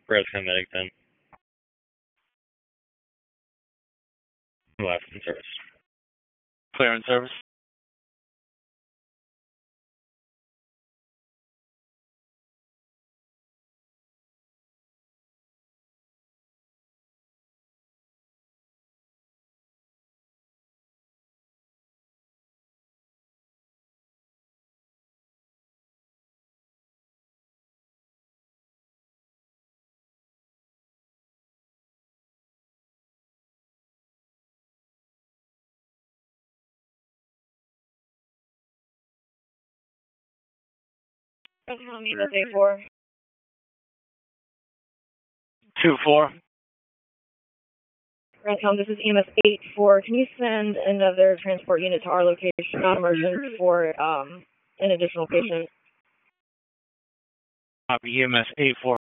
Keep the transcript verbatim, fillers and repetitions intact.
Fresno Medic ten. Last in service. Clear in service. E M S eight four. two four. Rancom, this is E M S eight four. Can you send another transport unit to our location, non-emergent, for um, an additional patient? Copy E M S eight four.